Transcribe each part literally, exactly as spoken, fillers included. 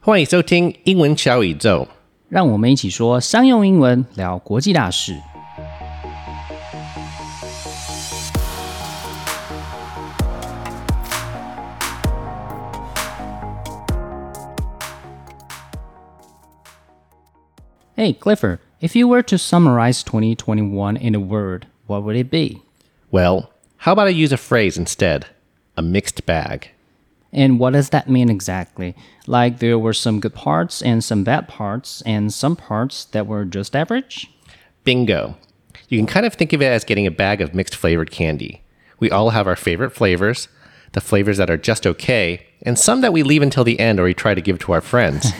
欢迎收听英文小宇宙， 让我们一起说商用英文，聊国际大事。Hey, Clifford, if you were to summarize twenty twenty-one in a word, what would it be? Well, how about I use a phrase instead? A mixed bag. And what does that mean exactly? Like there were some good parts and some bad parts and some parts that were just average? Bingo. You can kind of think of it as getting a bag of mixed flavored candy. We all have our favorite flavors, the flavors that are just okay, and some that we leave until the end or we try to give to our friends.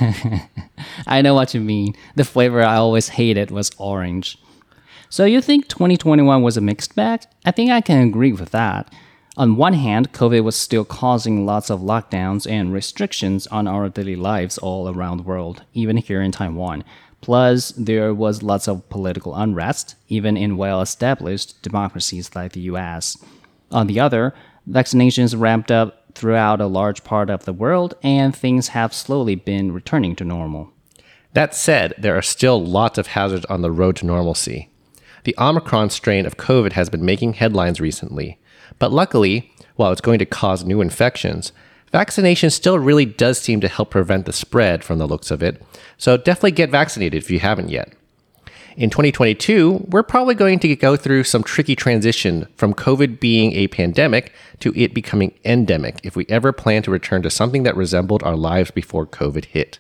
I know what you mean. The flavor I always hated was orange. So you think twenty twenty-one was a mixed bag? I think I can agree with that. On one hand, COVID was still causing lots of lockdowns and restrictions on our daily lives all around the world, even here in Taiwan. Plus, there was lots of political unrest, even in well-established democracies like the U S. On the other, vaccinations ramped up throughout a large part of the world, and things have slowly been returning to normal. That said, there are still lots of hazards on the road to normalcy. The Omicron strain of COVID has been making headlines recently. But luckily, while it's going to cause new infections, vaccination still really does seem to help prevent the spread from the looks of it, so definitely get vaccinated if you haven't yet. In twenty twenty-two, we're probably going to go through some tricky transition from COVID being a pandemic to it becoming endemic if we ever plan to return to something that resembled our lives before COVID hit.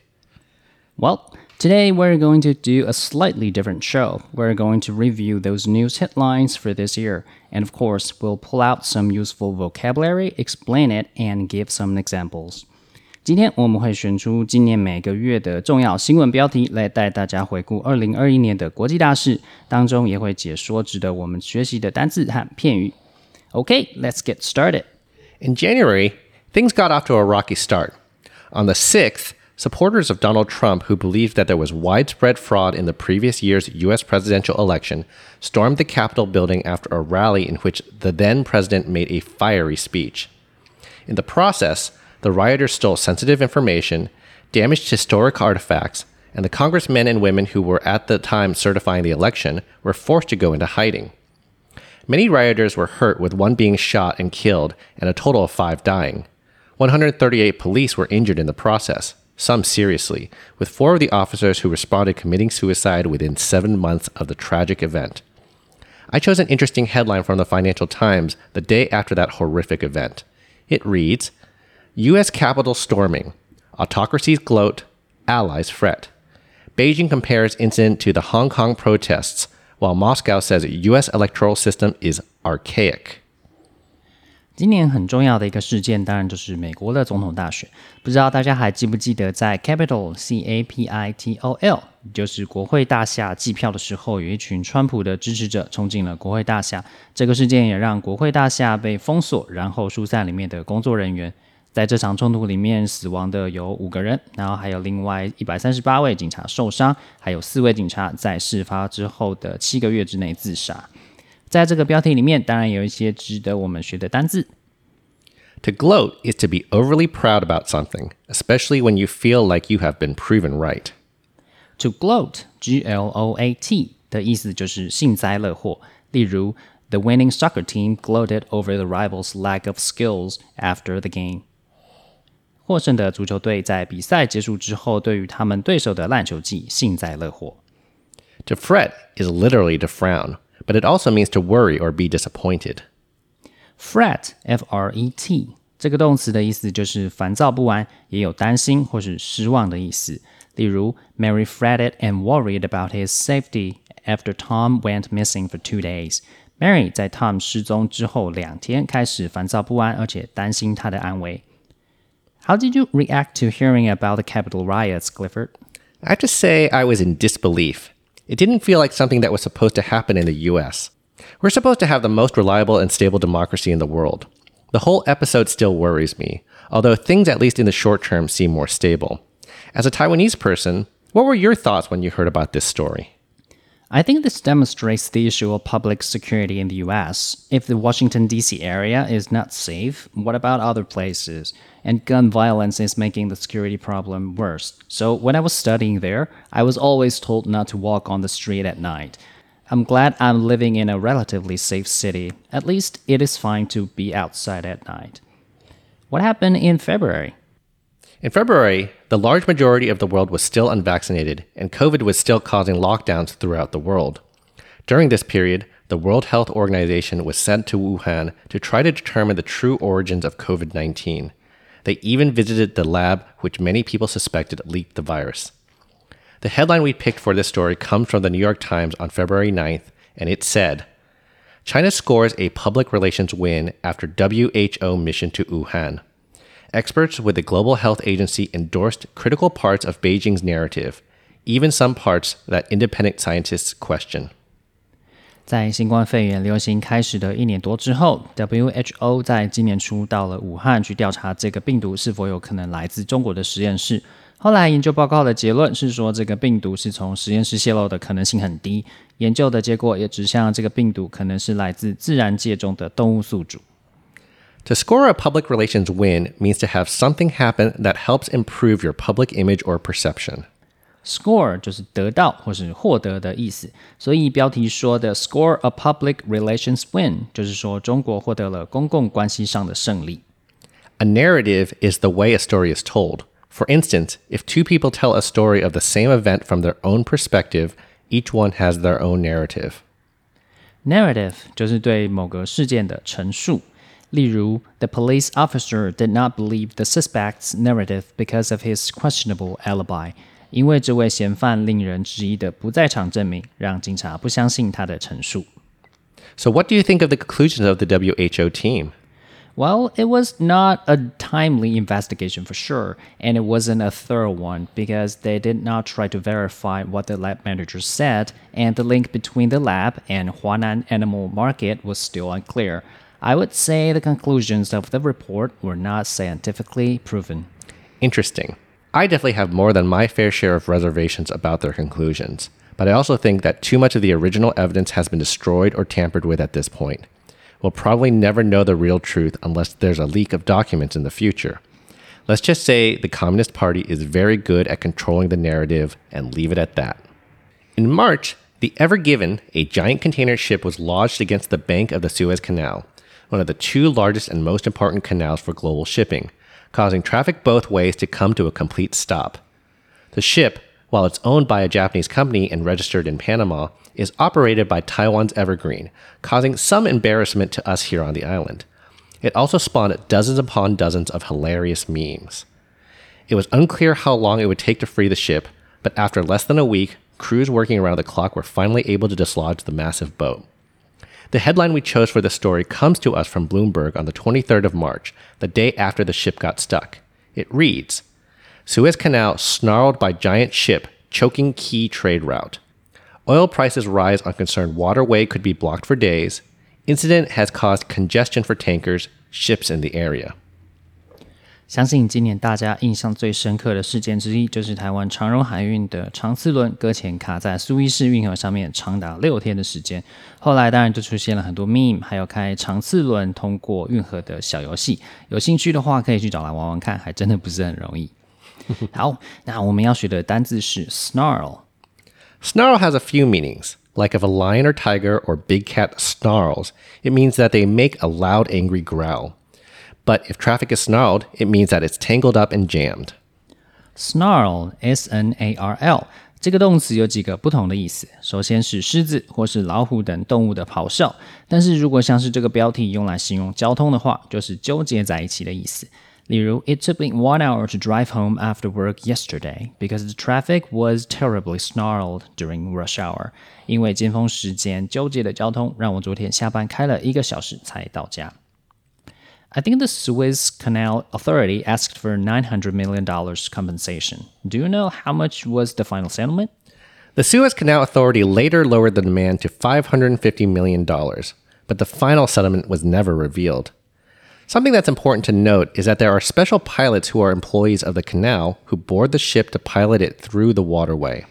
Well, today we're going to do a slightly different show. We're going to review those news headlines for this year. And of course, we'll pull out some useful vocabulary, explain it, and give some examples. 今天我们会选出今年每个月的重要新闻标题，来带大家回顾二零二一年的国际大事，当中也会解说值得我们学习的单字和片语。Okay, let's get started. In January, things got off to a rocky start. On the sixth, supporters of Donald Trump who believed that there was widespread fraud in the previous year's U S presidential election stormed the Capitol building after a rally in which the then president made a fiery speech. In the process, the rioters stole sensitive information, damaged historic artifacts, and the congressmen and women who were at the time certifying the election were forced to go into hiding. Many rioters were hurt, with one being shot and killed and a total of five dying. one hundred thirty-eight police were injured in the process, some seriously, with four of the officers who responded committing suicide within seven months of the tragic event. I chose an interesting headline from the Financial Times the day after that horrific event. It reads, U S Capitol storming. Autocracies gloat, allies fret. Beijing compares incident to the Hong Kong protests, while Moscow says U S electoral system is archaic. 今年很重要的一个事件，当然就是美国的总统大选。不知道大家还记不记得，在 Capitol C A P I T O L， 就是国会大厦计票的时候，有一群川普的支持者冲进了国会大厦。这个事件也让国会大厦被封锁，然后疏散里面的工作人员。在这场冲突里面，死亡的有五个人，然后还有另外一百三十八位警察受伤，还有四位警察在事发之后的七个月之内自杀。在这个标题里面，当然有一些值得我们学的单字。 To gloat is to be overly proud about something, especially when you feel like you have been proven right. To gloat, G L O A T 的意思就是幸灾乐祸。例如 The winning soccer team gloated over the rivals' lack of skills after the game. 获胜的足球队在比赛结束之后，对于他们对手的烂球技幸灾乐祸。 To fret is literally to frown, but it also means to worry or be disappointed. Fret, F R E T 这个动词的意思就是烦躁不安，也有担心或是失望的意思。例如 Mary fretted and worried about his safety after Tom went missing for two days. Mary 在 Tom 失踪之后两天开始烦躁不安，而且担心他的安危。How did you react to hearing about the Capitol riots, Clifford? I have to say I was in disbelief. It didn't feel like something that was supposed to happen in the U S. We're supposed to have the most reliable and stable democracy in the world. The whole episode still worries me, although things at least in the short term seem more stable. As a Taiwanese person, what were your thoughts when you heard about this story? I think this demonstrates the issue of public security in the U S. If the Washington, D C area is not safe, what about other places? And gun violence is making the security problem worse. So when I was studying there, I was always told not to walk on the street at night. I'm glad I'm living in a relatively safe city. At least it is fine to be outside at night. What happened in February? In February, the large majority of the world was still unvaccinated, and COVID was still causing lockdowns throughout the world. During this period, the World Health Organization was sent to Wuhan to try to determine the true origins of COVID nineteen. They even visited the lab which many people suspected leaked the virus. The headline we picked for this story comes from the New York Times on February ninth, and it said, China scores a public relations win after W H O mission to Wuhan. Experts with the Global Health Agency endorsed critical parts of Beijing's narrative, even some parts that independent scientists question. 在新冠肺炎流行开始的一年多之后 ，W H O 在今年初到了武汉去调查这个病毒是否有可能来自中国的实验室。后来研究报告的结论是说，这个病毒是从实验室泄露的可能性很低。研究的结果也指向这个病毒可能是来自自然界中的动物宿主。 To score a public relations win means to have something happen that helps improve your public image or perception. Score 就是得到或是获得的意思，所以标题说的 score a public relations win 就是说中国获得了公共关系上的胜利。 A narrative is the way a story is told. For instance, if two people tell a story of the same event from their own perspective, each one has their own narrative. Narrative 就是对某个事件的陈述。例如 The police officer did not believe the suspect's narrative because of his questionable alibi. 因为这位嫌犯令人质疑的不在场证明，让警察不相信他的陈述。 So what do you think of the conclusions of the W H O team? Well, it was not a timely investigation for sure, and it wasn't a thorough one because they did not try to verify what the lab manager said, and the link between the lab and Huanan Animal Market was still unclear. I would say the conclusions of the report were not scientifically proven. Interesting. I definitely have more than my fair share of reservations about their conclusions, but I also think that too much of the original evidence has been destroyed or tampered with at this point. We'll probably never know the real truth unless there's a leak of documents in the future. Let's just say the Communist Party is very good at controlling the narrative and leave it at that. In March, the Ever Given, a giant container ship, was lodged against the bank of the Suez Canal, one of the two largest and most important canals for global shipping, causing traffic both ways to come to a complete stop. The ship, while it's owned by a Japanese company and registered in Panama, is operated by Taiwan's Evergreen, causing some embarrassment to us here on the island. It also spawned dozens upon dozens of hilarious memes. It was unclear how long it would take to free the ship, but after less than a week, crews working around the clock were finally able to dislodge the massive boat. The headline we chose for this story comes to us from Bloomberg on the twenty-third of March, the day after the ship got stuck. It reads, Suez Canal snarled by giant ship, choking key trade route. Oil prices rise on concern waterway could be blocked for days. Incident has caused congestion for tankers, ships in the area. 相信今年大家印象最深刻的事件之一，就是台湾长荣海运的长次轮搁浅卡在苏伊士运河上面长达六天的时间。后来当然就出现了很多 meme， 还有开长次轮通过运河的小游戏。有兴趣的话可以去找来玩玩看，还真的不是很容易。好，那我们要学的单字是 snarl。Snarl has a few meanings. Like if a lion or tiger or big cat snarls, it means that they make a loud, angry growl. But if traffic is snarled, it means that it's tangled up and jammed. Snarl, S N A R L, 这个动词有几个不同的意思。首先是狮子或是老虎等动物的咆哮，但是如果像是这个标题用来形容交通的话，就是纠结在一起的意思。例如 It took me one hour to drive home after work yesterday because the traffic was terribly snarled during rush hour. 因为尖峰时间纠结的交通，让我昨天下班开了一个小时才到家。I think the Suez Canal Authority asked for nine hundred million dollars compensation. Do you know how much was the final settlement? The Suez Canal Authority later lowered the demand to five hundred fifty million dollars, but the final settlement was never revealed. Something that's important to note is that there are special pilots who are employees of the canal who board the ship to pilot it through the waterway.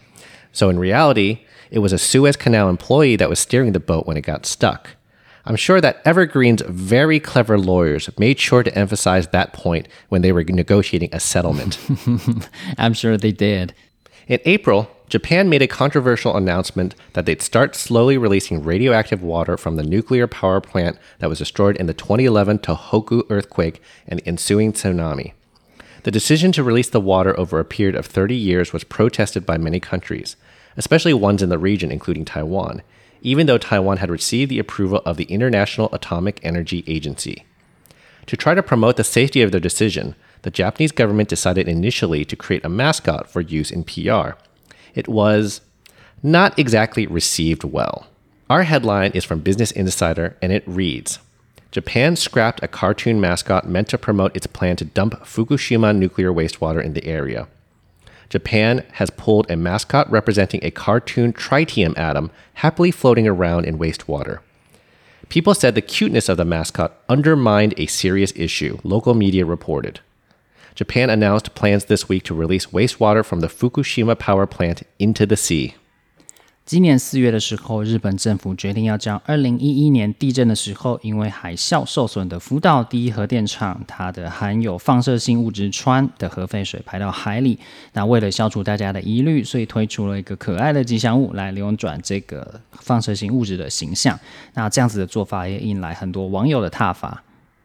So in reality, it was a Suez Canal employee that was steering the boat when it got stuck. I'm sure that Evergreen's very clever lawyers made sure to emphasize that point when they were negotiating a settlement. I'm sure they did. In April, Japan made a controversial announcement that they'd start slowly releasing radioactive water from the nuclear power plant that was destroyed in the twenty eleven Tohoku earthquake and the ensuing tsunami. The decision to release the water over a period of thirty years was protested by many countries, especially ones in the region, including Taiwan, even though Taiwan had received the approval of the International Atomic Energy Agency. To try to promote the safety of their decision, the Japanese government decided initially to create a mascot for use in P R. It was not exactly received well. Our headline is from Business Insider, and it reads, Japan scrapped a cartoon mascot meant to promote its plan to dump Fukushima nuclear wastewater in the area. Japan has pulled a mascot representing a cartoon tritium atom happily floating around in wastewater. People said the cuteness of the mascot undermined a serious issue, local media reported. Japan announced plans this week to release wastewater from the Fukushima power plant into the sea. 今年四月的时候，日本政府决定要将二零一一年地震的时候因为海啸受损的福岛第一核电厂它的含有放射性物质氚的核废水排到海里。那为了消除大家的疑虑，所以推出了一个可爱的吉祥物来扭转这个放射性物质的形象。那这样子的做法也引来很多网友的挞伐。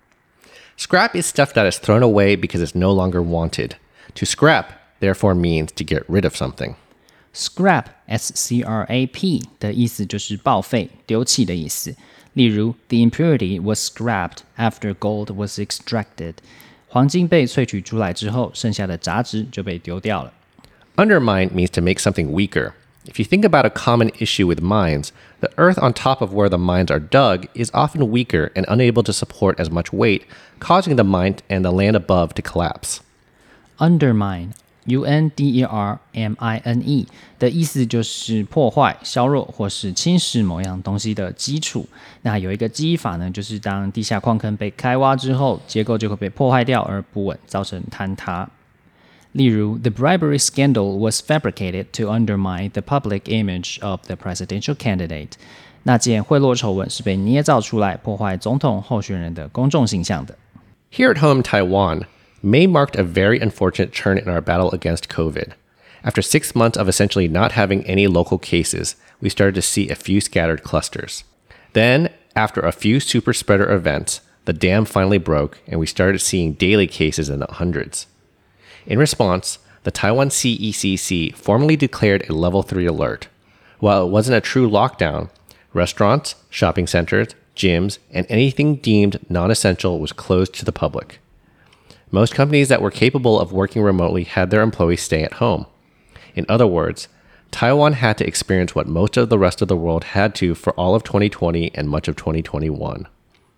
Scrap is stuff that is thrown away because it's no longer wanted. To scrap, therefore, means to get rid of something. Scrap, S C R A P 的意思就是报废、丢弃的意思。例如 The impurity was scrapped after gold was extracted. 黄金被萃取出来之后，剩下的杂质就被丢掉了。 Undermine means to make something weaker. If you think about a common issue with mines, the earth on top of where the mines are dug is often weaker and unable to support as much weight, causing the mine and the land above to collapse. Undermine, U N D E R M I N E 的意思就是破坏、削弱或是侵蚀某样东西的基础。那有一个记忆法呢，就是当地下矿坑被开挖之后，结构就会被破坏掉而不稳，造成坍塌。例如 The bribery scandal was fabricated to undermine the public image of the presidential candidate. 那件贿赂丑闻是被捏造出来，破坏总统候选人的公众形象的。 Here at home in Taiwan, May marked a very unfortunate turn in our battle against COVID. After six months of essentially not having any local cases, we started to see a few scattered clusters. Then, after a few super spreader events, the dam finally broke and we started seeing daily cases in the hundreds. In response, the Taiwan C E C C formally declared a level three alert. While it wasn't a true lockdown, restaurants, shopping centers, gyms, and anything deemed non-essential was closed to the public. Most companies that were capable of working remotely had their employees stay at home. In other words, Taiwan had to experience what most of the rest of the world had to for all of twenty twenty and much of twenty twenty-one.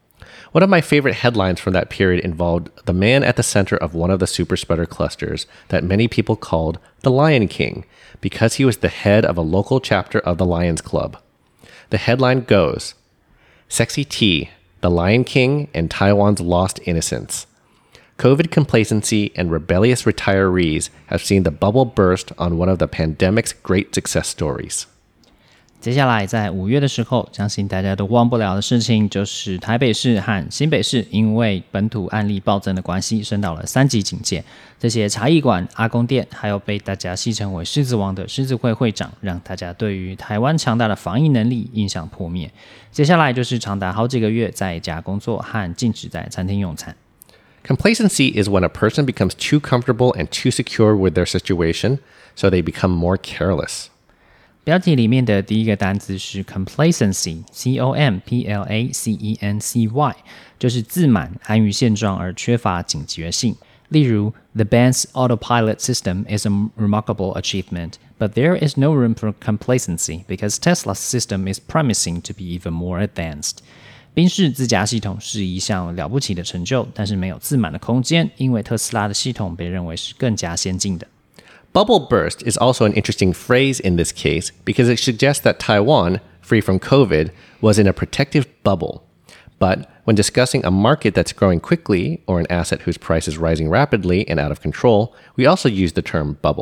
One of my favorite headlines from that period involved the man at the center of one of the super spreader clusters that many people called the Lion King because he was the head of a local chapter of the Lions Club. The headline goes, Sexy T, the Lion King and Taiwan's lost innocence. COVID complacency and rebellious retirees have seen the bubble burst on one of the pandemic's great success stories. 接下来在五月的时候，相信大家都忘不了的事情就是台北市和新北市因为本土案例暴增的关系升到了三级警戒。这些茶艺馆、阿公店还有被大家戏称为狮子王的狮子会会长，让大家对于台湾强大的防疫能力印象破灭。接下来就是长达好几个月在家工作和禁止在餐厅用餐。 Complacency is when a person becomes too comfortable and too secure with their situation, so they become more careless. 标题里面的第一个单词是 complacency, C O M P L A C E N C Y, 就是自满、安于现状而缺乏警觉性。例如 The band's autopilot system is a remarkable achievement, but there is no room for complacency because Tesla's system is promising to be even more advanced. 宾士自驾系统是一项了不起的成就，但是没有自满的空间，因为特斯拉的系统被认为是更加先进的。 Bubble burst is also an interesting phrase in this case because it suggests that Taiwan, free from COVID, was in a protective bubble. But when discussing a market that's growing quickly or an asset whose price is rising rapidly and out of control, we also use the term bubble.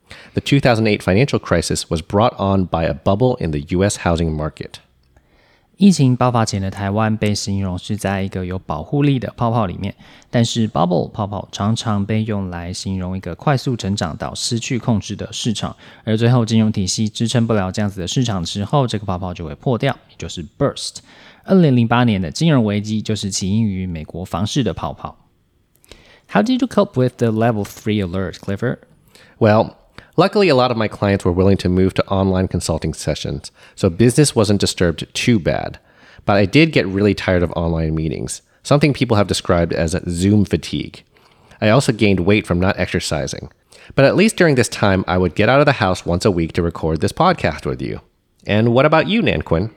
The two thousand eight financial crisis was brought on by a bubble in the U S housing market. 疫情爆发前的台湾被形容是在一个有保护力的泡泡里面，但是 bubble 泡泡常常被用来形容一个快速成长到失去控制的市场，而最后金融体系支撑不了这样子的市场之后，这个泡泡就会破掉，也就是 burst。二零零八年的金融危机就是起因于美国房市的泡泡。How did you cope with the level three alert, Clifford? Well, luckily, a lot of my clients were willing to move to online consulting sessions, so business wasn't disturbed too bad. But I did get really tired of online meetings, something people have described as Zoom fatigue. I also gained weight from not exercising. But at least during this time, I would get out of the house once a week to record this podcast with you. And what about you, Nanquin?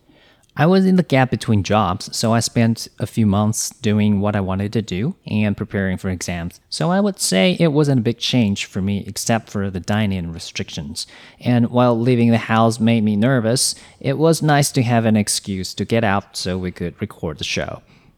I was in the gap between jobs, so I spent a few months doing what I wanted to do and preparing for exams. So I would say it wasn't a big change for me except for the dine-in restrictions. And while leaving the house made me nervous, it was nice to have an excuse to get out so we could record the show.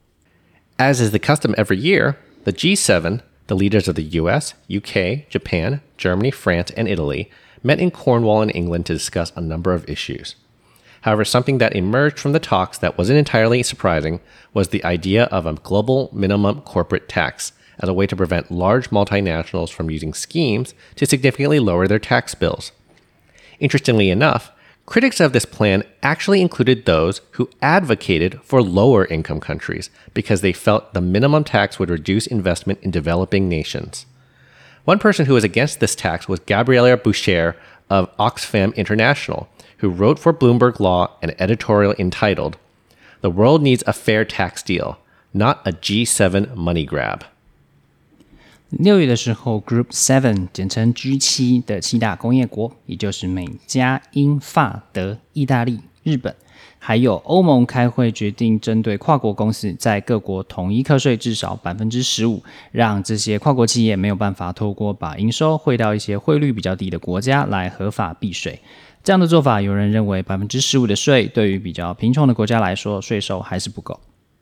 As is the custom every year, the G seven, the leaders of the U S, U K, Japan, Germany, France, and Italy, met in Cornwall in England to discuss a number of issues. However, something that emerged from the talks that wasn't entirely surprising was the idea of a global minimum corporate tax as a way to prevent large multinationals from using schemes to significantly lower their tax bills. Interestingly enough, critics of this plan actually included those who advocated for lower income countries because they felt the minimum tax would reduce investment in developing nations. One person who was against this tax was Gabriela Boucher of Oxfam International, who wrote for Bloomberg Law an editorial entitled, "The World Needs a Fair Tax Deal, Not a G seven Money Grab." 六月的时候 Group seven 简称 G 七 的七大工业国，也就是美加英法德意大利日本还有欧盟开会决定针对跨国公司在各国统一课税至少 百分之十五， 让这些跨国企业没有办法透过把营收汇到一些汇率比较低的国家来合法避税。这样的做法，有人认为 百分之十五 的税对于比较贫穷的国家来说，税收还是不够。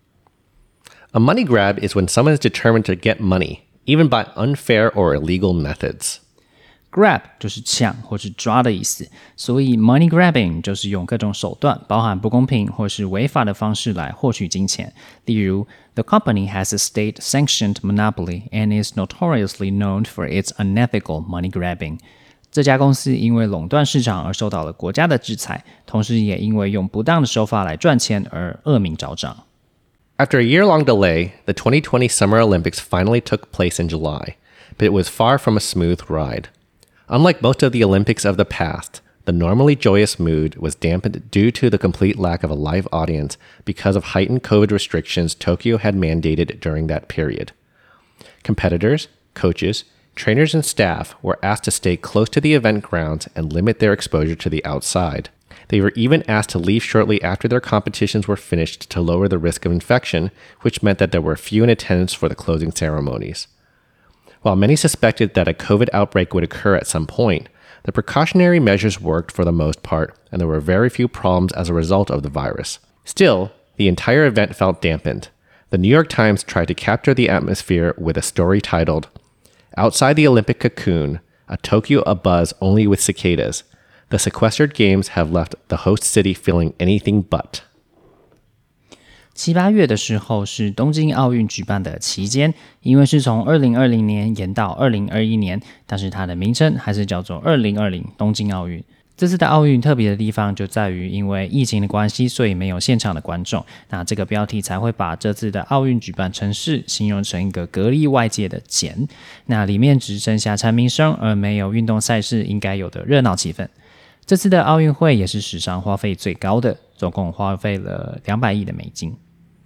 A money grab is when someone is determined to get money, even by unfair or illegal methods. Grab 就是抢或是抓的意思，所以 money grabbing 就是用各种手段，包含不公平或是违法的方式来获取金钱。例如 The company has a state-sanctioned monopoly and is notoriously known for its unethical money grabbing. 这家公司因为垄断市场而受到了国家的制裁，同时也因为用不当的手法来赚钱而恶名昭彰。 After a year-long delay, the twenty twenty Summer Olympics finally took place in July, but it was far from a smooth ride. Unlike most of the Olympics of the past, the normally joyous mood was dampened due to the complete lack of a live audience because of heightened COVID restrictions Tokyo had mandated during that period. Competitors, coaches, trainers, and staff were asked to stay close to the event grounds and limit their exposure to the outside. They were even asked to leave shortly after their competitions were finished to lower the risk of infection, which meant that there were few in attendance for the closing ceremonies. While many suspected that a COVID outbreak would occur at some point, the precautionary measures worked for the most part, and there were very few problems as a result of the virus. Still, the entire event felt dampened. The New York Times tried to capture the atmosphere with a story titled, "Outside the Olympic Cocoon, a Tokyo abuzz only with cicadas. The sequestered games have left the host city feeling anything but." 七八月的时候是东京奥运举办的期间，因为是从二零二零年延到二零二一年，但是它的名称还是叫做二零二零东京奥运。这次的奥运特别的地方就在于，因为疫情的关系，所以没有现场的观众。那这个标题才会把这次的奥运举办城市形容成一个隔离外界的茧。那里面只剩下蝉鸣声，而没有运动赛事应该有的热闹气氛。这次的奥运会也是史上花费最高的，总共花费了两百亿的美金。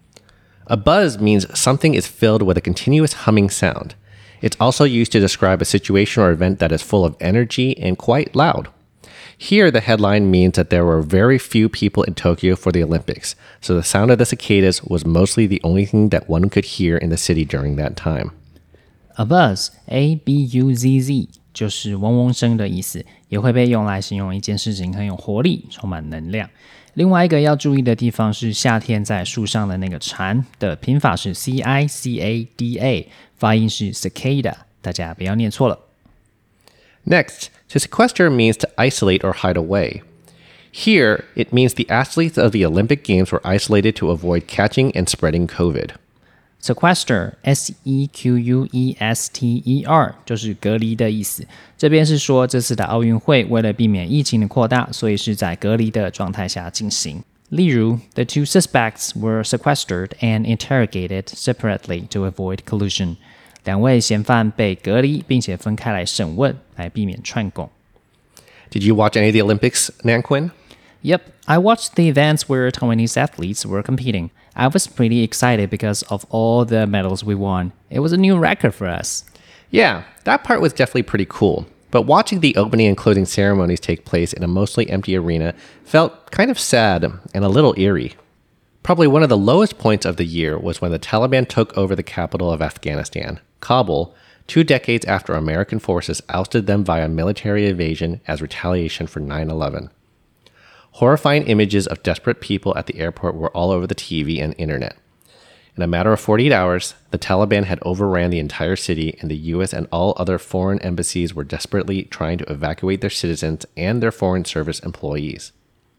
A buzz means something is filled with a continuous humming sound. It's also used to describe a situation or event that is full of energy and quite loud. Here, the headline means that there were very few people in Tokyo for the Olympics, so the sound of the cicadas was mostly the only thing that one could hear in the city during that time. A buzz, A B U Z Z, 就是嗡嗡声的意思，也会被用来形容一件事情很有活力，充满能量。另外一个要注意的地方是夏天在树上的那个蝉的拼法是 C I C A D A， 发音是 cicada， 大家不要念错了。 Next, To sequester means to isolate or hide away. Here, it means the athletes of the Olympic Games were isolated to avoid catching and spreading COVID. Sequester, S E Q U E S T E R 就是隔离的意思。这边是说这次的奥运会为了避免疫情的扩大，所以是在隔离的状态下进行。例如 The two suspects were sequestered and interrogated separately to avoid collusion. 两位嫌犯被隔离并且分开来审问，来避免串供。 Did you watch any of the Olympics, Nan Quinn? Yep, I watched the events where Taiwanese athletes were competing. I was pretty excited because of all the medals we won. It was a new record for us. Yeah, that part was definitely pretty cool. But watching the opening and closing ceremonies take place in a mostly empty arena felt kind of sad and a little eerie. Probably one of the lowest points of the year was when the Taliban took over the capital of Afghanistan, Kabul, two decades after American forces ousted them via military invasion as retaliation for nine eleven. Horrifying images of desperate people at the airport were all over the T V and internet. In a matter of forty-eight hours, the Taliban had overran the entire city, and the U S and all other foreign embassies were desperately trying to evacuate their citizens and their foreign service employees.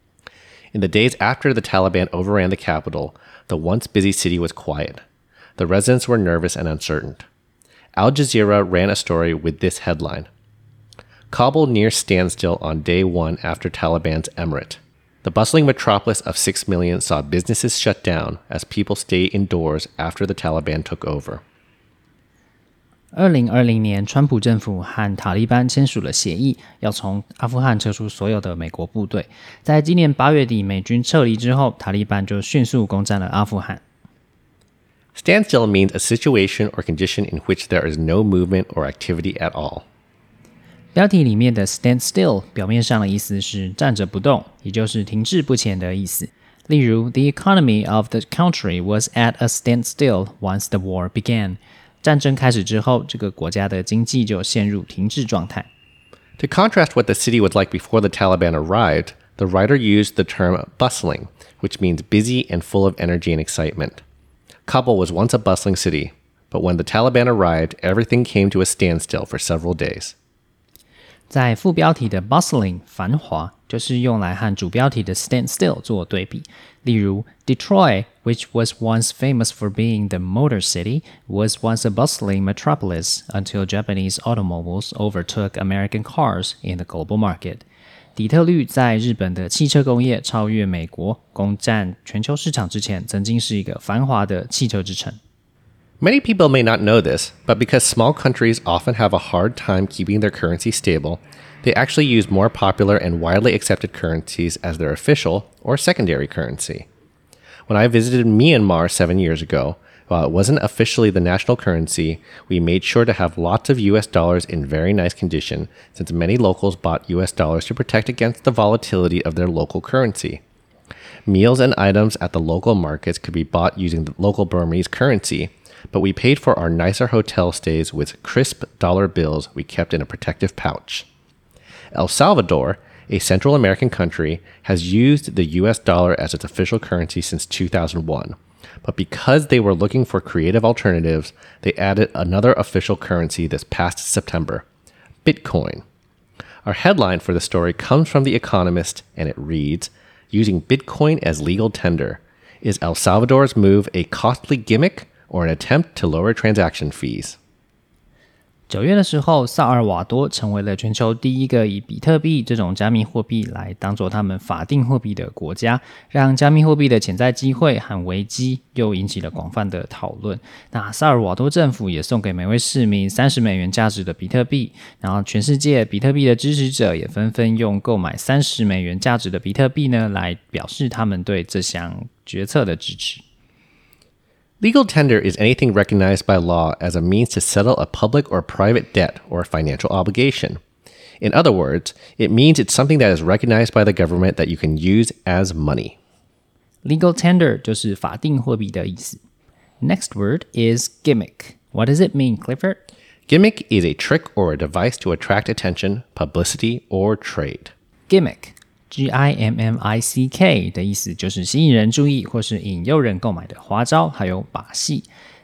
In the days after the Taliban overran the capital, the once busy city was quiet. The residents were nervous and uncertain. Al Jazeera ran a story with this headline: Kabul near standstill on day one after Taliban's emirate. The bustling metropolis of six million saw businesses shut down as people stay indoors after the Taliban took over. 二零二零年，川普政府和塔利班签署了协议，要从阿富汗撤出所有的美国部队。在今年八月底美军撤离之后，塔利班就迅速攻占了阿富汗。 Standstill means a situation or condition in which there is no movement or activity at all. 标题里面的 stand still 表面上的意思是站着不动，也就是停滞不前的意思。例如 The economy of the country was at a standstill once the war began. 战争开始之后，这个国家的经济就陷入停滞状态。 To contrast what the city was like before the Taliban arrived, the writer used the term bustling, which means busy and full of energy and excitement. Kabul was once a bustling city, but when the Taliban arrived, everything came to a standstill for several days. 在副标题的 bustling 繁华就是用来和主标题的 stand still 做对比。例如 Detroit, which was once famous for being the motor city, was once a bustling metropolis until Japanese automobiles overtook American cars in the global market. 底特律在日本的汽车工业超越美国，攻占全球市场之前，曾经是一个繁华的汽车之城。 Many people may not know this, but because small countries often have a hard time keeping their currency stable, they actually use more popular and widely accepted currencies as their official or secondary currency. When I visited Myanmar seven years ago, while it wasn't officially the national currency, we made sure to have lots of U S dollars in very nice condition, since many locals bought U S dollars to protect against the volatility of their local currency. Meals and items at the local markets could be bought using the local Burmese currency, but we paid for our nicer hotel stays with crisp dollar bills we kept in a protective pouch. El Salvador, a Central American country, has used the U S dollar as its official currency since two thousand one. But because they were looking for creative alternatives, they added another official currency this past September, Bitcoin. Our headline for the story comes from The Economist, and it reads, Using Bitcoin as legal tender. Is El Salvador's move a costly gimmick or an attempt to lower transaction fees? 九月的时候，萨尔瓦多成为了全球第一个以比特币这种加密货币来当做他们法定货币的国家，让加密货币的潜在机会和危机又引起了广泛的讨论。那萨尔瓦多政府也送给每位市民三十美元价值的比特币，然后全世界比特币的支持者也纷纷用购买三十美元价值的比特币呢，来表示他们对这项决策的支持。 Legal tender is anything recognized by law as a means to settle a public or private debt or financial obligation. In other words, it means it's something that is recognized by the government that you can use as money. Legal tender 就是法定货币的意思。Next word is gimmick. What does it mean, Clifford? Gimmick is a trick or a device to attract attention, publicity, or trade. Gimmick.G I M M I C K 的意思就是吸引人注意或是引诱人购买的花招还有把戏。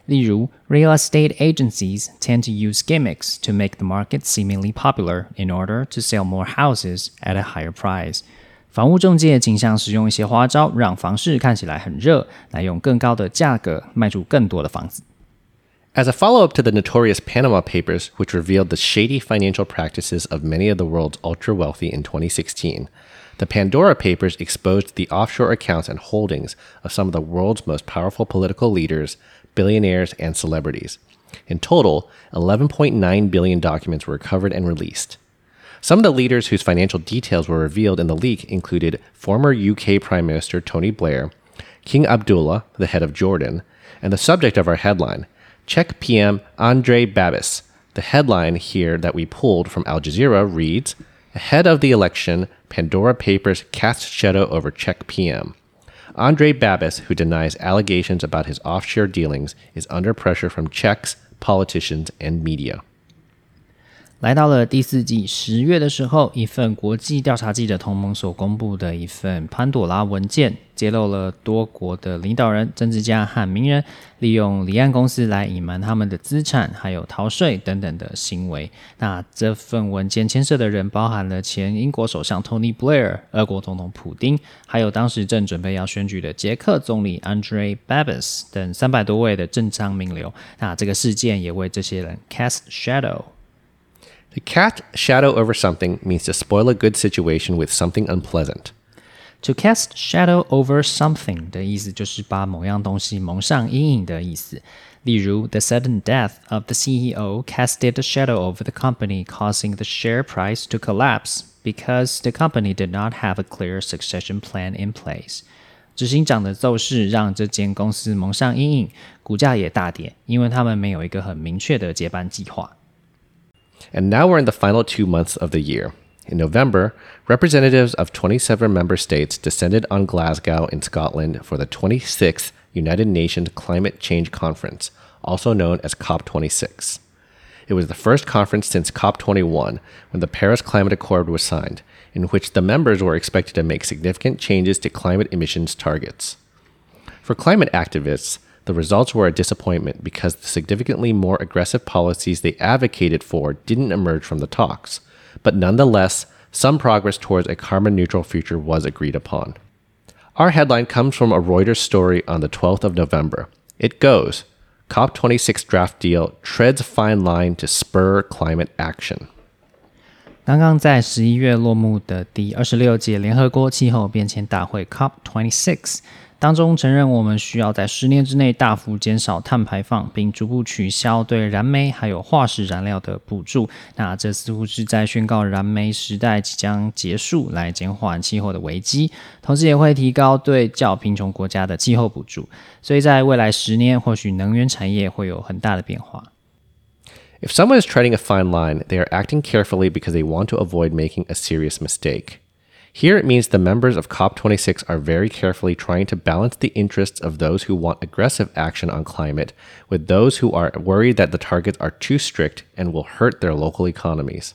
例如 real estate agencies tend to use gimmicks to make the market seemingly popular in order to sell more houses at a higher price. 房屋中介倾向使用一些花招，让房市看起来很热，来用更高的价格卖出更多的房子。 As a follow-up to the notorious Panama Papers, which revealed the shady financial practices of many of the world's ultra-wealthy in twenty sixteen, the Pandora Papers exposed the offshore accounts and holdings of some of the world's most powerful political leaders, billionaires, and celebrities. In total, eleven point nine billion documents were recovered and released. Some of the leaders whose financial details were revealed in the leak included former U K Prime Minister Tony Blair, King Abdullah, the head of Jordan, and the subject of our headline, Czech P M Andrej Babis. The headline here that we pulled from Al Jazeera reads, Ahead of the election, Pandora Papers cast shadow over Czech P M. Andrej Babis, who denies allegations about his offshore dealings, is under pressure from Czechs, politicians, and media. 来到了第四季十月的时候，一份国际调查记者同盟所公布的一份潘朵拉文件，揭露了多国的领导人、政治家和名人利用离岸公司来隐瞒他们的资产，还有逃税等等的行为。那这份文件牵涉的人包含了前英国首相 Tony Blair、俄国总统普丁，还有当时正准备要选举的捷克总理 Andrej Babis 等三百多位的政商名流。那这个事件也为这些人 cast shadow。To cast shadow over something means to spoil a good situation with something unpleasant. To cast shadow over something 的意思就是把某样东西蒙上阴影的意思。例如 The sudden death of the C E O casted a shadow over the company, causing the share price to collapse because the company did not have a clear succession plan in place. 执行长的奏事让这间公司蒙上阴影，股价也大跌，因为他们没有一个很明确的接班计划。 And now we're in the final two months of the year. In November, representatives of twenty-seven member states descended on Glasgow in Scotland for the twenty-sixth United Nations Climate Change Conference, also known as COP twenty-six. It was the first conference since COP twenty-one, when the Paris Climate Accord was signed, in which the members were expected to make significant changes to climate emissions targets. For climate activists, the results were a disappointment because the significantly more aggressive policies they advocated for didn't emerge from the talks. But nonetheless, some progress towards a carbon-neutral future was agreed upon. Our headline comes from a Reuters story on the twelfth of November. It goes, COP twenty-six draft deal treads fine line to spur climate action. 刚刚在十一月落幕的第二十六届联合国气候变迁大会 COP twenty-six当中承认我们需要在十年之内大幅减少碳排放，并逐步取消对燃煤还有化石燃料的补助。那这似乎是在宣告燃煤时代即将结束，来减缓气候的危机，同时也会提高对较贫穷国家的气候补助。所以在未来十年，或许能源产业会有很大的变化。 If someone is treading a fine line, they are acting carefully because they want to avoid making a serious mistake. Here it means the members of COP twenty-six are very carefully trying to balance the interests of those who want aggressive action on climate with those who are worried that the targets are too strict and will hurt their local economies.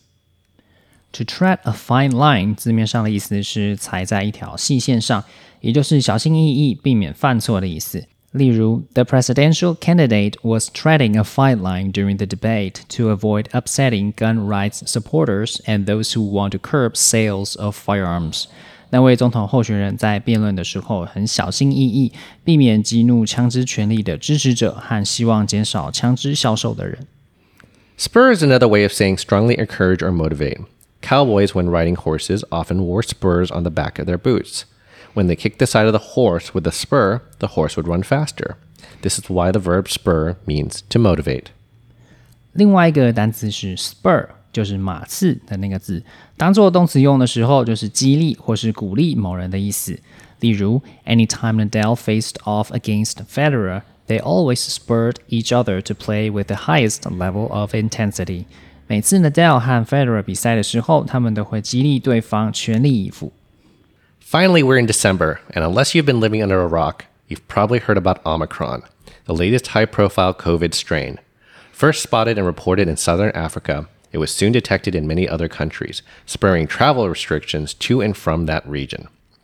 To tread a fine line 字面上的意思是踩在一条细线上，也就是小心翼翼避免犯错的意思。例如 The presidential candidate was treading a fine line during the debate to avoid upsetting gun rights supporters and those who want to curb sales of firearms. 那位总统候选人在辩论的时候很小心翼翼，避免激怒枪支权利的支持者和希望减少枪支销售的人。 Spur is another way of saying strongly encourage or motivate. Cowboys, when riding horses, often wore spurs on the back of their boots. When they kicked the side of the horse with a spur, the horse would run faster. This is why the verb spur means to motivate. 另外一个单词是 spur， 就是马刺的那个字，当做动词用的时候就是激励或是鼓励某人的意思。例如 Anytime Nadal faced off against Federer, they always spurred each other to play with the highest level of intensity. 每次 Nadal 和 Federer 比赛的时候，他们都会激励对方全力以赴。 Finally, we're in December, and unless you've been living under a rock, you've probably heard about Omicron, the latest high-profile COVID strain. First spotted and reported in southern Africa, it was soon detected in many other countries, spurring travel restrictions to and from that region.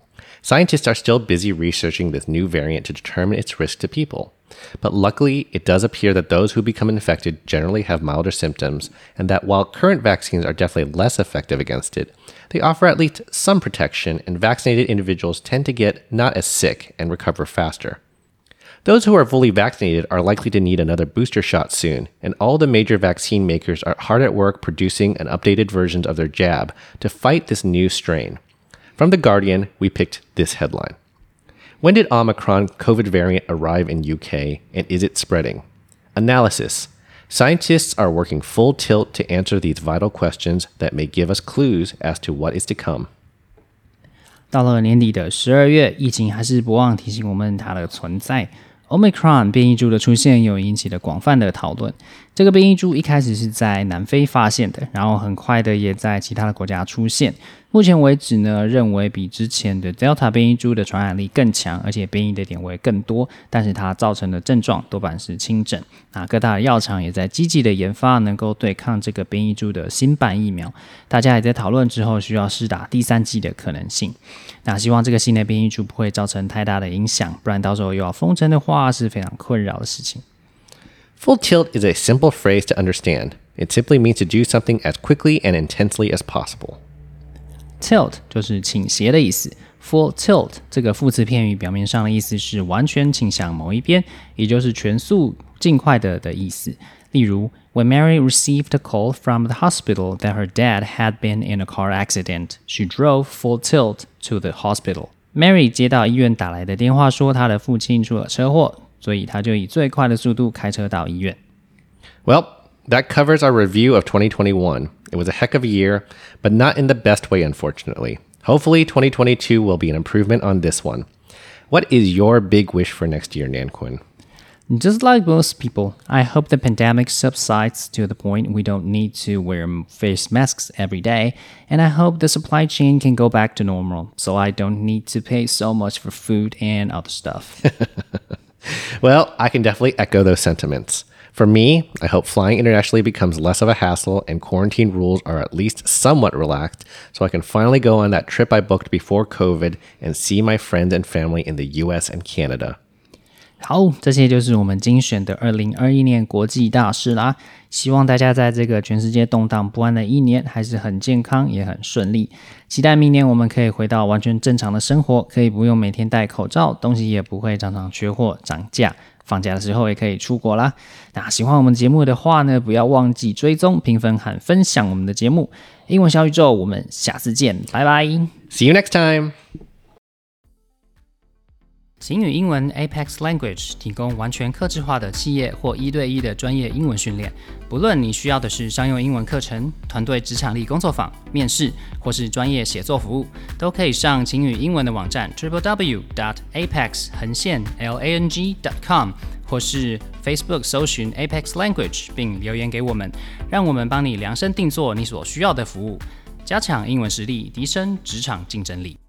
Scientists are still busy researching this new variant to determine its risk to people. But luckily, it does appear that those who become infected generally have milder symptoms, and that while current vaccines are definitely less effective against it, they offer at least some protection, and vaccinated individuals tend to get not as sick and recover faster. Those who are fully vaccinated are likely to need another booster shot soon, and all the major vaccine makers are hard at work producing an updated versions of their jab to fight this new strain. From The Guardian, we picked this headline. When did Omicron COVID variant arrive in U K, and is it spreading? Analysis. Scientists are working full tilt to answer these vital questions that may give us clues as to what is to come. 到了年底的十二月，疫情还是不忘提醒我们它的存在。Omicron 变异株的出现又引起了广泛的讨论。这个变异株一开始是在南非发现的，然后很快的也在其他的国家出现。目前为止呢，认为比之前的 Delta 变异株的传染力更强，而且变异的点位更多，但是它造成的症状多半是轻症。那各大的药厂也在积极的研发能够对抗这个变异株的新版疫苗，大家也在讨论之后需要施打第三剂的可能性。那希望这个新的变异株不会造成太大的影响，不然到时候又要封城的话是非常困扰的事情。 Full tilt is a simple phrase to understand. It simply means to do something as quickly and intensely as possible. Tilt 就是倾斜的意思。Full tilt 这个副词片语表面上的意思是完全倾向某一边，也就是全速尽快的的意思。例如 When Mary received a call from the hospital that her dad had been in a car accident, she drove full tilt to the hospital. Mary 接到医院打来的电话说她的父亲出了车祸，所以她就以最快的速度开车到医院。 Well, that covers our review of twenty twenty-one. It was a heck of a year, but not in the best way, unfortunately. Hopefully, twenty twenty-two will be an improvement on this one. What is your big wish for next year, Nan Quinn? Just like most people, I hope the pandemic subsides to the point we don't need to wear face masks every day, and I hope the supply chain can go back to normal, so I don't need to pay so much for food and other stuff. Well, I can definitely echo those sentiments. For me, I hope flying internationally becomes less of a hassle and quarantine rules are at least somewhat relaxed, so I can finally go on that trip I booked before COVID and see my friends and family in the U S and Canada. 好，这些就是我们精选的二零二一年国际大事啦。希望大家在这个全世界动荡不安的一年还是很健康也很顺利。期待明年我们可以回到完全正常的生活，可以不用每天戴口罩，东西也不会常常缺货涨价，放假的时候也可以出国啦。那喜欢我们节目的话呢，不要忘记追踪、评分和分享我们的节目。英文小宇宙，我们下次见，拜拜。 See you next time. 晴雨英文 Apex Language 提供完全客制化的企业或一对一的专业英文训练。不论你需要的是商用英文课程、团队职场力工作坊、面试，或是专业写作服务，都可以上晴雨英文的网站 double-u double-u double-u dot apex 横线 lang dot com， 或是 Facebook 搜寻 Apex Language 并留言给我们，让我们帮你量身定做你所需要的服务，加强英文实力，提升职场竞争力。